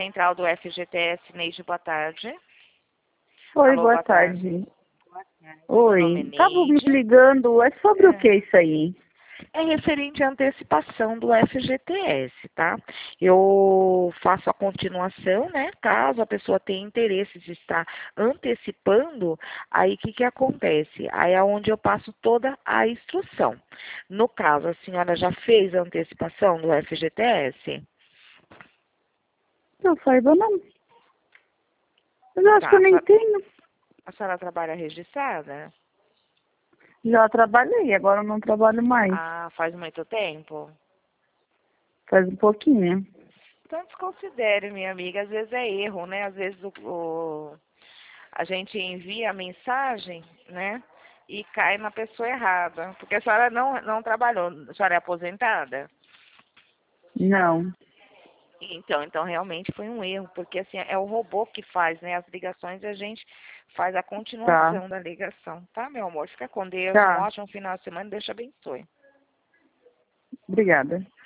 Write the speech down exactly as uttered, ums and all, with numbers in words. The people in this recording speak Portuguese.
Central do F G T S, Neide, boa tarde. Oi, Alô, boa, boa tarde. tarde. Oi, Meu nome é estavam me Neide. ligando, é sobre o É. que isso aí? É referente à antecipação do F G T S, tá? Eu faço a continuação, né? Caso a pessoa tenha interesse de estar antecipando, aí o que que acontece? Aí é onde eu passo toda a instrução. No caso, a senhora já fez a antecipação do F G T S? Não saiba não. Mas eu acho que Tá. eu A nem senhora, tenho. a senhora trabalha registrada? Já trabalhei, agora eu não trabalho mais. Ah, faz muito tempo? Faz um pouquinho. Então desconsidere, minha amiga. Às vezes é erro, né? Às vezes o, o- a gente envia a mensagem, né? E cai na pessoa errada. Porque a senhora não, não trabalhou. A senhora é aposentada? Não. Então, então realmente foi um erro. Porque assim, é o robô que faz, né? As ligações e a gente faz a Tá, continuação da ligação. Tá, meu amor? Fica com Deus. Um tá. ótimo final de semana. Deus te abençoe. Obrigada.